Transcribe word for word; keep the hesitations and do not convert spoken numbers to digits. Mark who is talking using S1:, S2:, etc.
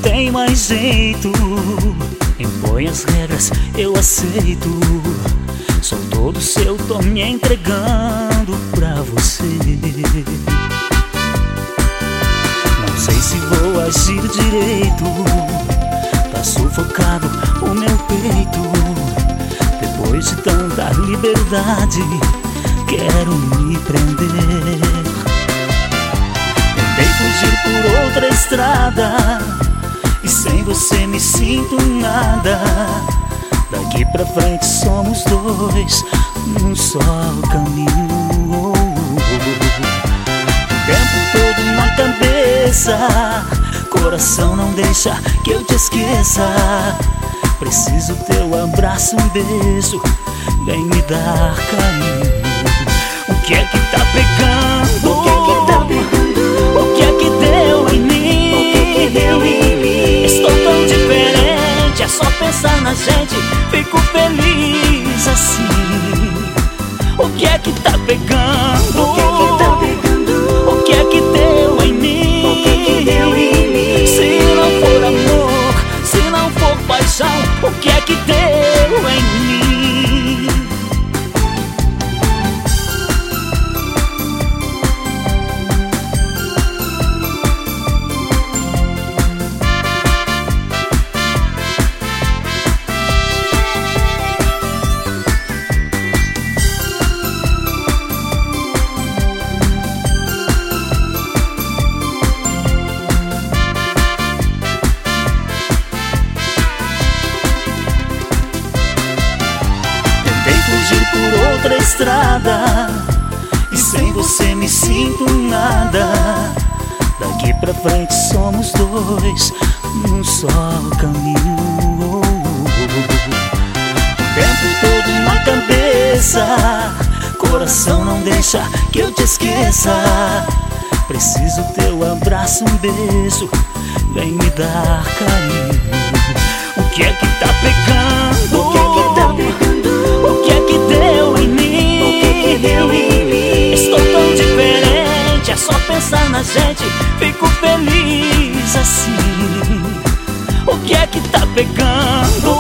S1: tem mais jeito. Impõe as regras, eu aceito. Sou todo seu, tô me entregando pra você. Não sei se vou agir direito. Tá sufocado o meu peito. Depois de tanta liberdade, quero me prender. Tentei fugir por outra estrada, e sem você me sinto nada. Daqui pra frente somos dois, num só caminho. O tempo todo na cabeça, coração não deixa que eu te esqueça. Preciso teu abraço, um beijo, vem me dar carinho. O que é que tá pegando?
S2: O que é que tá pegando?
S1: O que é que deu em mim?
S2: O que é que deu em mim?
S1: Estou tão diferente, é só pensar na gente, fico feliz assim. O que é que tá pegando?
S2: O que é que tá pegando?
S1: O que é que deu em mim?
S2: O que é que deu em mim?
S1: Se não for amor, se não for paixão, o que é que deu em mim? Fugir por outra estrada, e sem você me sinto nada. Daqui pra frente somos dois, num só caminho. O tempo todo na cabeça, coração não deixa que eu te esqueça. Preciso teu abraço, um beijo, vem me dar carinho. O que é que tá pegando?
S2: O que é que tá pegando?
S1: O que é que deu em mim?
S2: O que é que deu em mim?
S1: Estou tão diferente, é só pensar na gente, fico feliz assim. O que é que tá pegando?